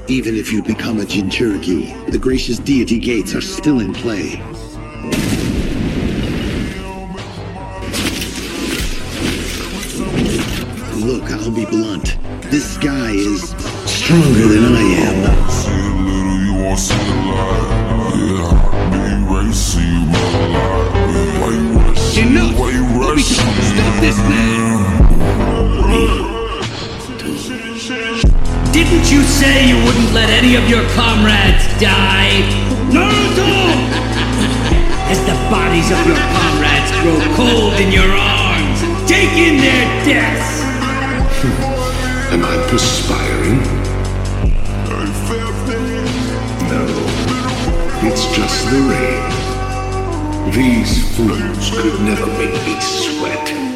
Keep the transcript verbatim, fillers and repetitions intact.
Even if you become a Jinchuriki, the gracious deity gates are still in play. Look, I'll be blunt. This guy is stronger than I am. Enough! Obito, stop this now! Didn't you say you wouldn't let any of your comrades die? Naruto! As the bodies of your comrades grow cold in your arms, take in their deaths! Am I perspiring? No, it's just the rain. These fools could never make me sweat.